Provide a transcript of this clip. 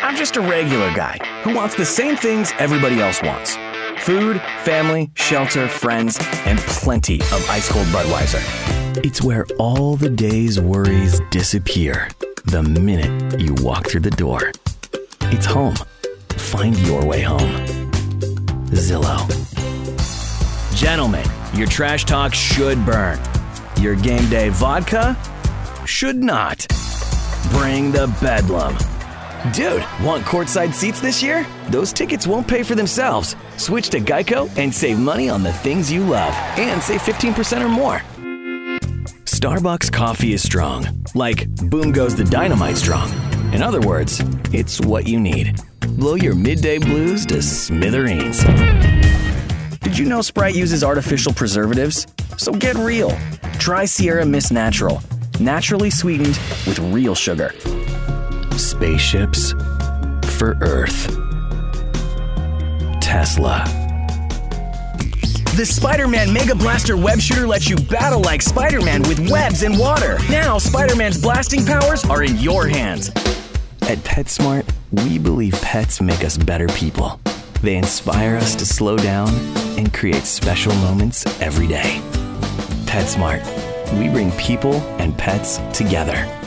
I'm just a regular guy who wants the same things everybody else wants. Food, family, shelter, friends, and plenty of ice-cold Budweiser. It's where all the day's worries disappear the minute you walk through the door. It's home. Find your way home. Zillow. Gentlemen, your trash talk should burn. Your game day vodka should not. Bring the bedlam. Dude, want courtside seats this year? Those tickets won't pay for themselves. Switch to Geico and save money on the things you love. And save 15% or more. Starbucks coffee is strong. Like, boom goes the dynamite strong. In other words, it's what you need. Blow your midday blues to smithereens. Did you know Sprite uses artificial preservatives? So get real. Try Sierra Mist Natural. Naturally sweetened with real sugar. Spaceships for Earth. Tesla. The Spider-Man Mega Blaster Web Shooter lets you battle like Spider-Man with webs and water. Now, Spider-Man's blasting powers are in your hands. At PetSmart, we believe pets make us better people. They inspire us to slow down and create special moments every day. PetSmart. We bring people and pets together.